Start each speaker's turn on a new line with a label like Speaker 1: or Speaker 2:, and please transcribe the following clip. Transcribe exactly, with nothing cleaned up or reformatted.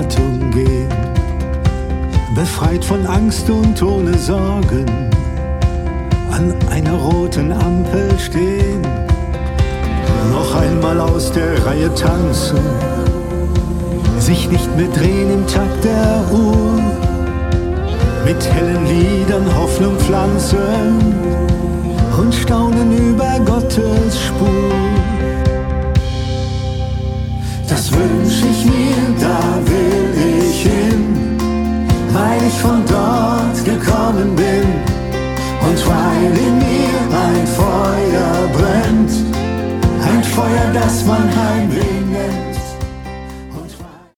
Speaker 1: Erwartung gehen, befreit von Angst und ohne Sorgen, an einer roten Ampel stehen, noch einmal aus der Reihe tanzen, sich nicht mehr drehen im Takt der Uhr, mit hellen Liedern Hoffnung pflanzen und staunen über Gottes Spur. Das wünsch ich mir, da